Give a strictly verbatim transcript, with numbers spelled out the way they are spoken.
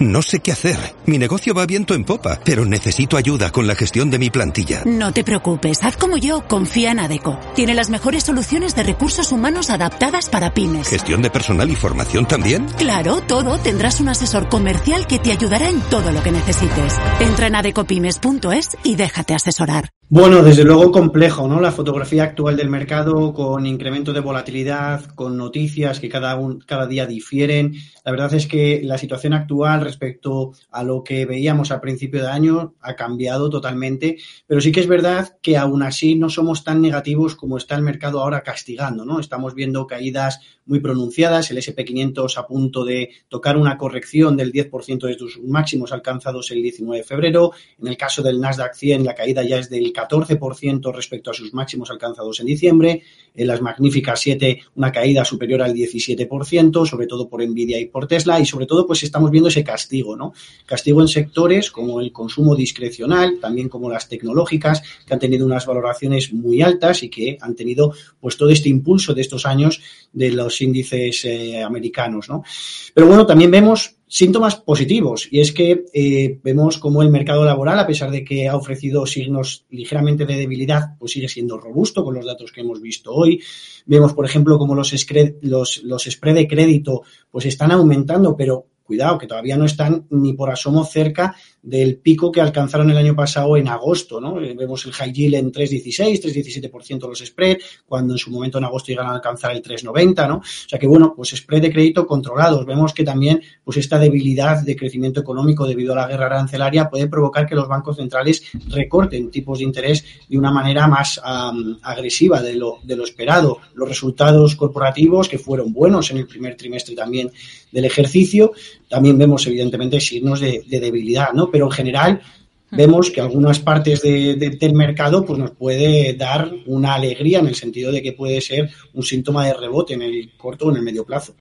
No sé qué hacer. Mi negocio va viento en popa, pero necesito ayuda con la gestión de mi plantilla. No te preocupes, haz como yo, confía en Adecco. Tiene las mejores soluciones de recursos humanos adaptadas para pymes. ¿Gestión de personal y formación también? Claro, todo. Tendrás un asesor comercial que te ayudará en todo lo que necesites. Entra en adecopymes punto es y déjate asesorar. Bueno, desde luego complejo, ¿no? La fotografía actual del mercado, con incremento de volatilidad, con noticias que cada, un, cada día difieren. La verdad es que la situación actual respecto a lo que veíamos al principio de año ha cambiado totalmente, pero sí que es verdad que aún así no somos tan negativos como está el mercado ahora castigando, ¿no? Estamos viendo caídas muy pronunciadas, el ese and pe quinientos a punto de tocar una corrección del diez por ciento de sus máximos alcanzados el diecinueve de febrero. En el caso del Nasdaq cien, la caída ya es del catorce por ciento respecto a sus máximos alcanzados en diciembre. En las Magníficas siete, una caída superior al diecisiete por ciento, sobre todo por Nvidia y por Tesla, y sobre todo pues estamos viendo ese castigo, ¿no? Castigo en sectores como el consumo discrecional, también como las tecnológicas, que han tenido unas valoraciones muy altas y que han tenido pues todo este impulso de estos años de los índices eh, americanos, ¿no? Pero bueno, también vemos síntomas positivos, y es que eh, vemos como el mercado laboral, a pesar de que ha ofrecido signos ligeramente de debilidad, pues sigue siendo robusto con los datos que hemos visto hoy. Vemos, por ejemplo, como los, scred, los, los spread de crédito pues están aumentando, pero cuidado, que todavía no están ni por asomo cerca del pico que alcanzaron el año pasado en agosto, ¿no? Vemos el high yield en tres coma dieciséis, tres coma diecisiete por ciento los spread, cuando en su momento en agosto llegan a alcanzar el tres coma noventa, ¿no? O sea que, bueno, pues spread de crédito controlados. Vemos que también pues esta debilidad de crecimiento económico debido a la guerra arancelaria puede provocar que los bancos centrales recorten tipos de interés de una manera más um, agresiva de lo, de lo esperado. Los resultados corporativos, que fueron buenos en el primer trimestre también del ejercicio, también vemos evidentemente signos de, de debilidad, ¿no? Pero en general vemos que algunas partes de, de, del mercado pues nos puede dar una alegría en el sentido de que puede ser un síntoma de rebote en el corto o en el medio plazo.